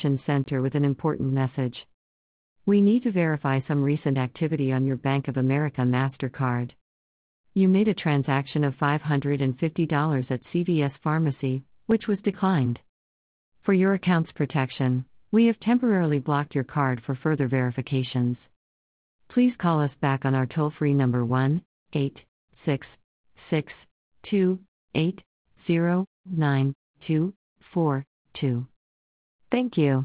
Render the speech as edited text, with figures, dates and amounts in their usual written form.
Center with an important message. We need to verify some recent activity on your Bank of America MasterCard. You made a transaction of $550 at CVS Pharmacy, which was declined. For your account's protection, we have temporarily blocked your card for further verifications. Please call us back on our toll-free number 1-866-280-9242. Thank you.